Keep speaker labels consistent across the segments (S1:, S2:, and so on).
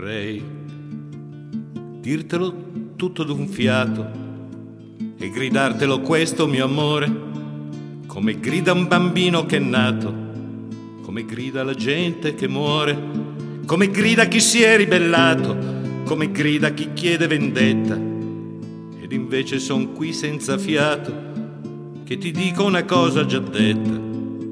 S1: Vorrei dirtelo tutto d'un fiato e gridartelo questo mio amore, come grida un bambino che è nato, come grida la gente che muore, come grida chi si è ribellato, come grida chi chiede vendetta. Ed invece son qui senza fiato, che ti dico una cosa già detta.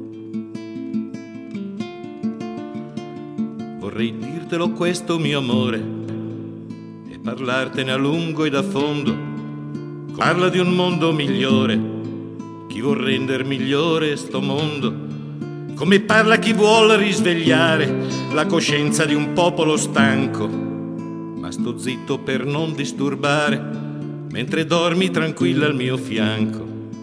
S1: Vorrei dirtelo questo mio amore e parlartene a lungo ed a fondo. Parla di un mondo migliore, chi vuol render migliore sto mondo, come parla chi vuol risvegliare la coscienza di un popolo stanco. Ma sto zitto per non disturbare mentre dormi tranquilla al mio fianco.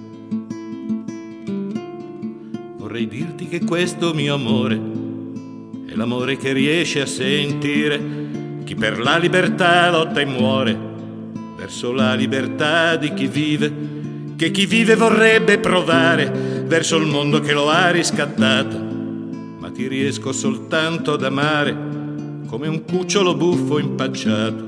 S1: Vorrei dirti che questo mio amore è l'amore che riesce a sentire chi per la libertà lotta e muore, verso la libertà di chi vive, che chi vive vorrebbe provare, verso il mondo che lo ha riscattato. Ma ti riesco soltanto ad amare come un cucciolo buffo impacciato.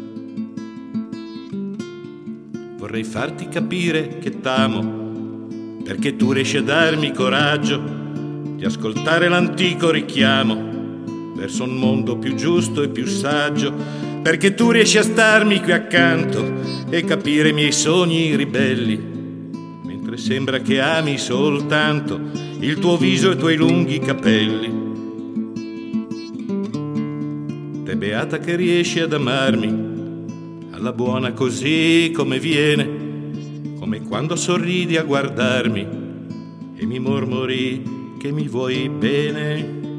S1: Vorrei farti capire che t'amo, perché tu riesci a darmi coraggio di ascoltare l'antico richiamo verso un mondo più giusto e più saggio, perché tu riesci a starmi qui accanto e capire i miei sogni ribelli, mentre sembra che ami soltanto il tuo viso e i tuoi lunghi capelli. Te beata che riesci ad amarmi alla buona così come viene, come quando sorridi a guardarmi e mi mormori che mi vuoi bene.